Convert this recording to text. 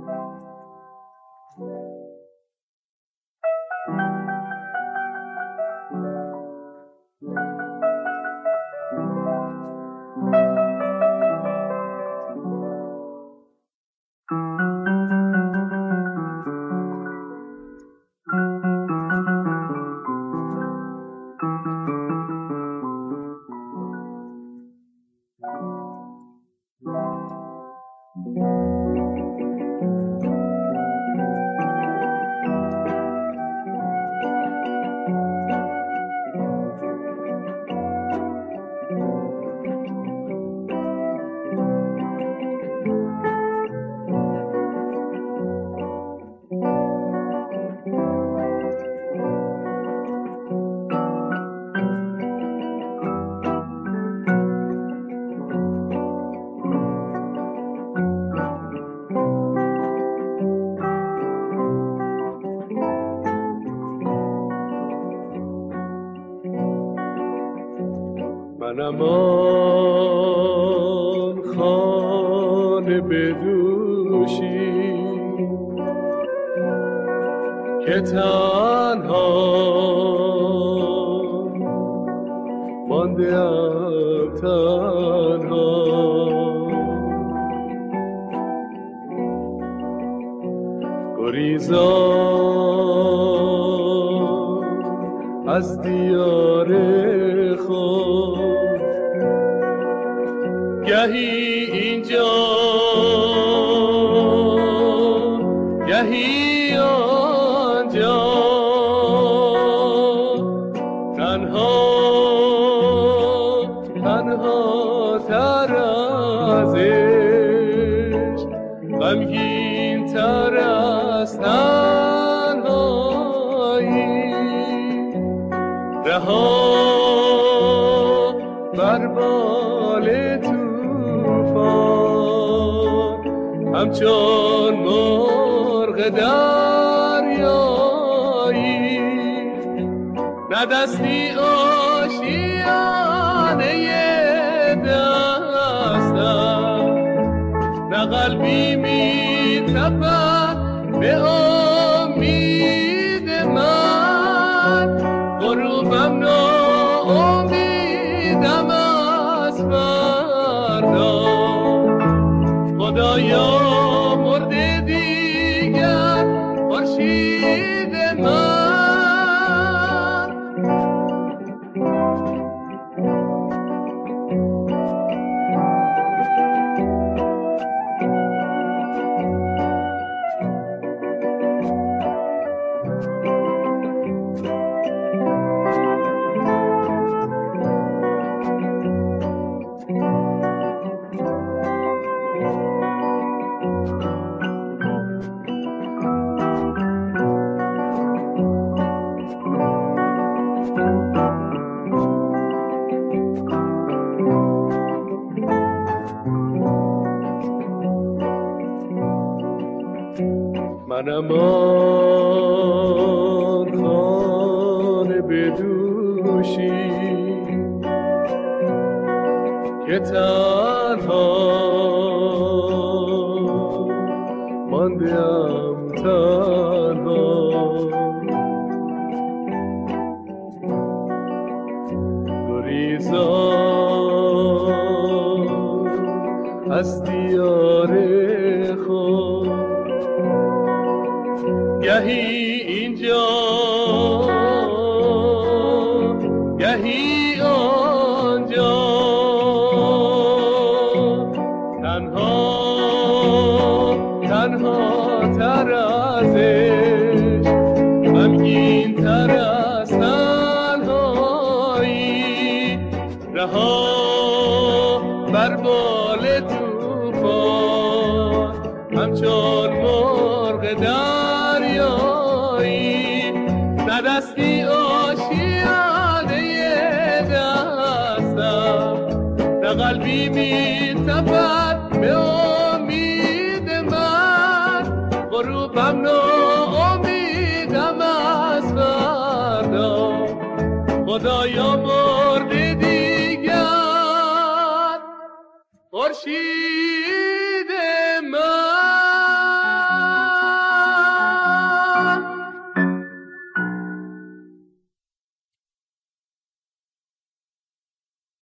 منم آن خانه بدوشی که تنها مانده‌ام، تنها گریزان از دیار خود، گهی اینجا گهی آنجا، تنها تنها تر از عشق، غمگین تر از تنهایی، رها بر بال توفان، همچون مرغ دریایی، نه دستی آشیانه دستم، نه قلبی می تپد به امید من، غروبم ناامیدم از فردا، خدایا مرده دیگر خورشید من. منم آن خانه بدوشی که تنها مانده‌ام، تنها گریزان از دیار خود، گهی اینجا گهی آنجا، تنها تنها تر از عشق، غمگین تر از تنهایی، رها بر بال توفان، همچون مرغ دریایی، نه دستی آشیانه دستم، نه قلبی می تپد به امید من، غروبم ناامیدم از فردا، خدایا مرده دیگر خورشید